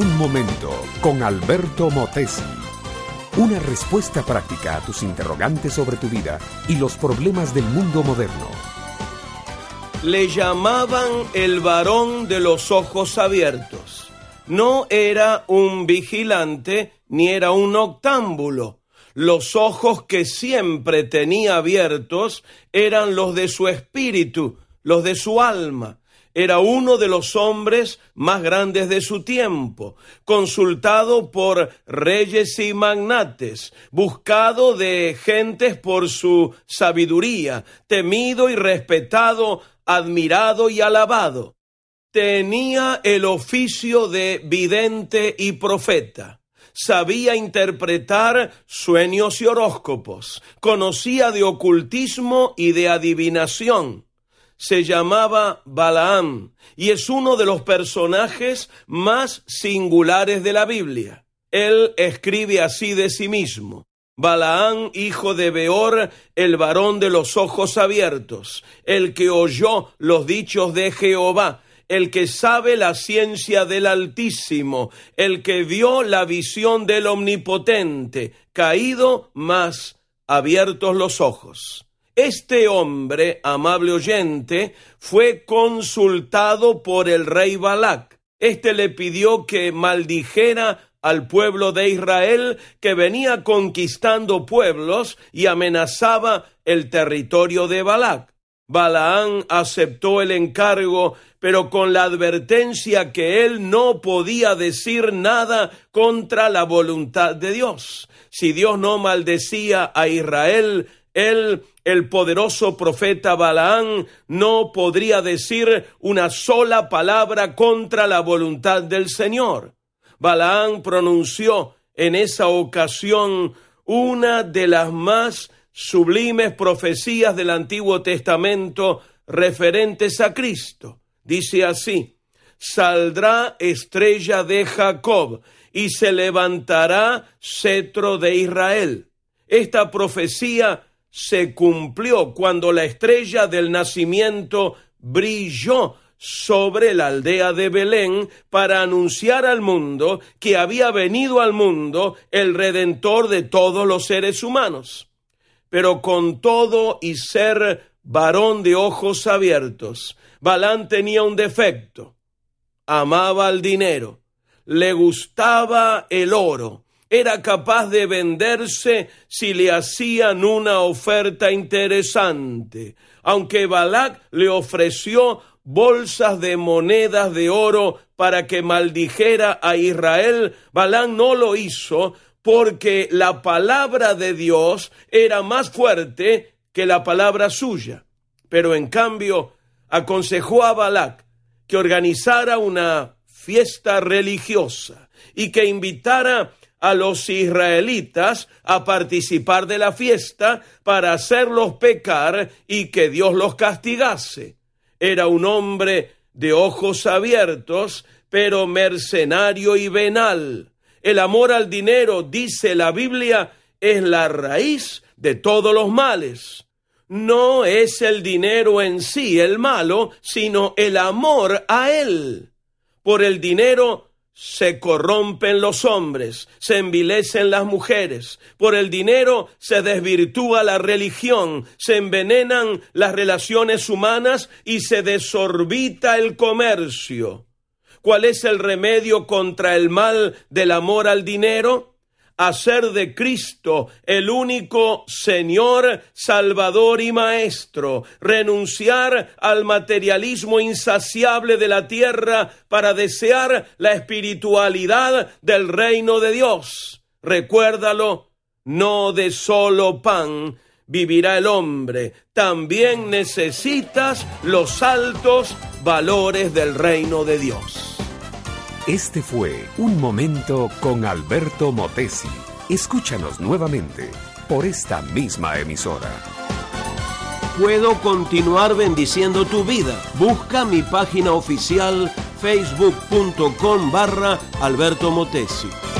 Un momento con Alberto Motesi. Una respuesta práctica a tus interrogantes sobre tu vida y los problemas del mundo moderno. Le llamaban el varón de los ojos abiertos. No era un vigilante ni era un noctámbulo. Los ojos que siempre tenía abiertos eran los de su espíritu, los de su alma. Era uno de los hombres más grandes de su tiempo, consultado por reyes y magnates, buscado de gentes por su sabiduría, temido y respetado, admirado y alabado. Tenía el oficio de vidente y profeta. Sabía interpretar sueños y horóscopos. Conocía de ocultismo y de adivinación. Se llamaba Balaam y es uno de los personajes más singulares de la Biblia. Él escribe así de sí mismo: Balaam, hijo de Beor, el varón de los ojos abiertos, el que oyó los dichos de Jehová, el que sabe la ciencia del Altísimo, el que vio la visión del Omnipotente, caído, mas abiertos los ojos. Este hombre, amable oyente, fue consultado por el rey Balac. Este le pidió que maldijera al pueblo de Israel, que venía conquistando pueblos y amenazaba el territorio de Balac. Balaam aceptó el encargo, pero con la advertencia que él no podía decir nada contra la voluntad de Dios. Si Dios no maldecía a Israel, él, el poderoso profeta Balaam, no podría decir una sola palabra contra la voluntad del Señor. Balaam pronunció en esa ocasión una de las más sublimes profecías del Antiguo Testamento referentes a Cristo. Dice así: saldrá estrella de Jacob y se levantará cetro de Israel. Esta profecía se cumplió cuando la estrella del nacimiento brilló sobre la aldea de Belén para anunciar al mundo que había venido al mundo el Redentor de todos los seres humanos. Pero con todo y ser varón de ojos abiertos, Balaam tenía un defecto: amaba el dinero, le gustaba el oro. Era capaz de venderse si le hacían una oferta interesante. Aunque Balac le ofreció bolsas de monedas de oro para que maldijera a Israel, Balaam no lo hizo porque la palabra de Dios era más fuerte que la palabra suya. Pero en cambio aconsejó a Balac que organizara una fiesta religiosa y que invitara a los israelitas a participar de la fiesta para hacerlos pecar y que Dios los castigase. Era un hombre de ojos abiertos, pero mercenario y venal. El amor al dinero, dice la Biblia, es la raíz de todos los males. No es el dinero en sí el malo, sino el amor a él. Por el dinero se corrompen los hombres, se envilecen las mujeres. Por el dinero se desvirtúa la religión, se envenenan las relaciones humanas y se desorbita el comercio. ¿Cuál es el remedio contra el mal del amor al dinero? Hacer de Cristo el único Señor, Salvador y Maestro, renunciar al materialismo insaciable de la tierra para desear la espiritualidad del reino de Dios. Recuérdalo, no de solo pan vivirá el hombre, también necesitas los altos valores del reino de Dios. Este fue Un Momento con Alberto Motesi. Escúchanos nuevamente por esta misma emisora. Puedo continuar bendiciendo tu vida. Busca mi página oficial facebook.com/Alberto Motesi.